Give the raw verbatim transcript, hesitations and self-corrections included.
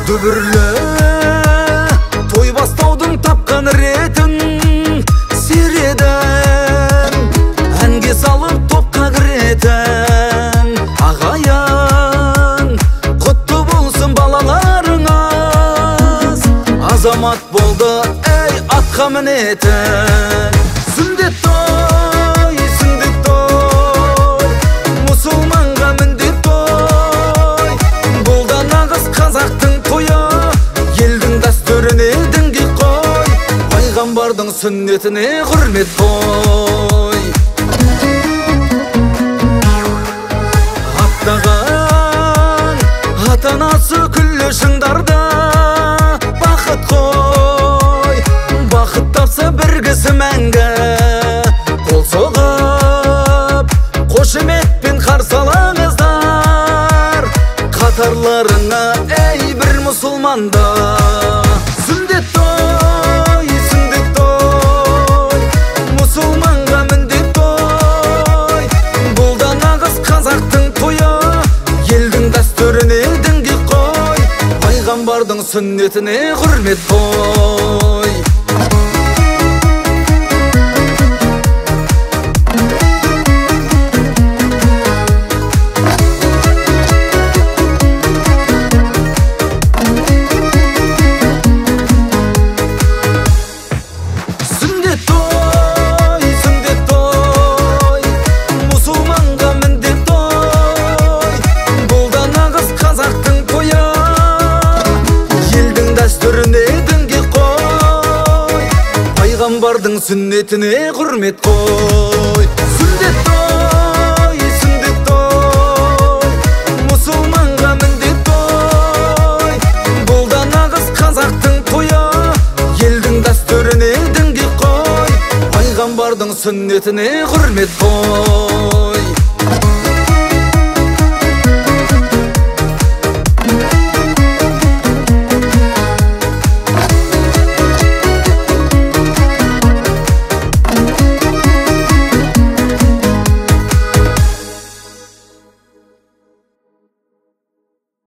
Дүбірлі той бастаудың тапқан ретін середен әнге салып топқа кіретін ағайын құтты болсын балаларыңыз азамат болды ей атқа мінетін сүндет той сүндет той мұсылманға міндет той бұл да нағыз қазақтың тойы елдің дәстүріне діңгек қой пайғамбардың сүннетіне құрмет қой аттаған ата-анасы күллі шыңдарда бақыт қой бақыт тапса бір кісі мәңгі қол соғып қошеметпен қарсы алыңыздар қатарларыңа ей бір мұсылманда сүндет той сүндет той мұсылманға міндет той бұл да нағыз қазақтың тойы елдің дәстүріне діңгек қой пайғамбардың сүннетіне құрмет қой пайғамбардың сүннетіне құрмет қой сүндет той сүндет той мұсылманға міндет той бұл да нағыз қазақтың тойы елдің дәстүріне діңгек қой пайғамбардың сүннетіне құрмет қой